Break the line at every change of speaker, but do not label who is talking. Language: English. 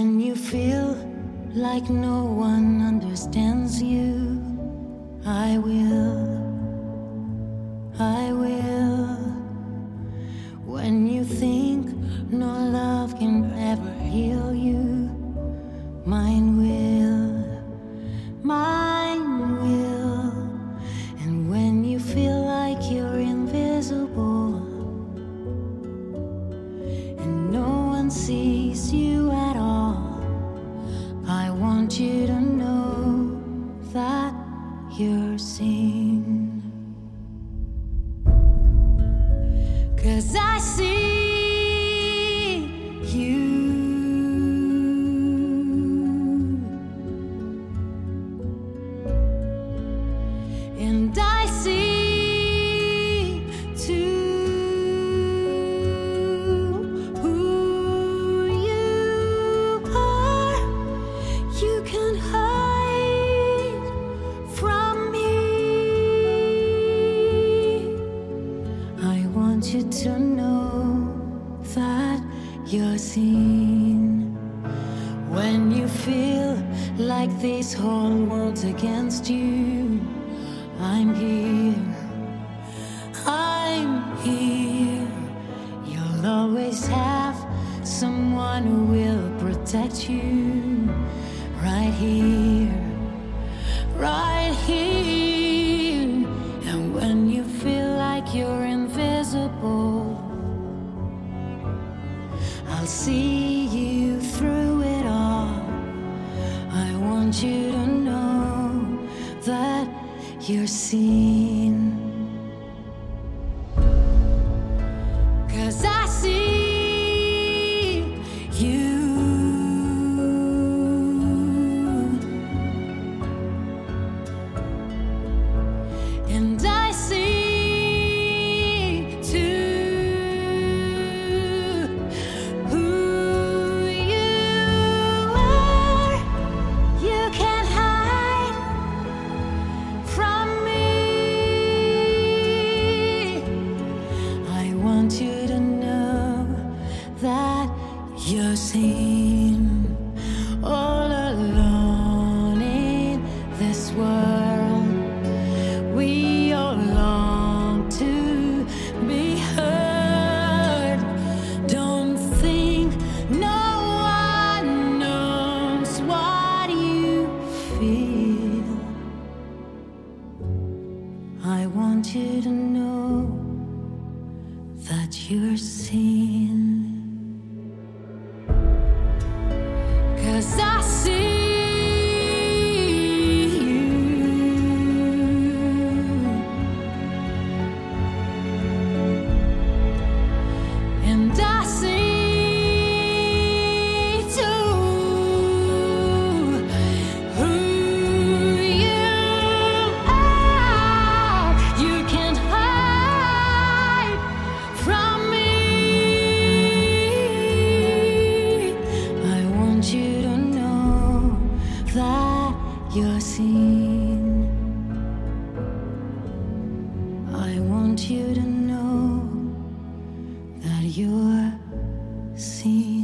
When you feel like no one understands you, I will. When you think no love can ever heal you, mine will. And when you feel like you're invisible and no one sees you at all, I want you to know that you're seen. 'Cause I see you, and I see too who you are. You can hide from me. I want you to know that you're seen. When you feel like this whole world's against you, I'm here. You'll always have someone who will protect you. Right here. And when you feel like you're invisible, I'll see you through it all. I want you to know that you're seen. 'Cause I see you, and I see too who you are. You can't hide from me. I want you to know that you're seen. All alone in this world, we all long to be heard. Don't think no one knows what you feel. I want you to know that you're seen. 'Cause I see you, and I see too who you are. You can't hide from me. I want you to know that you're seen. I want you to know that you're seen.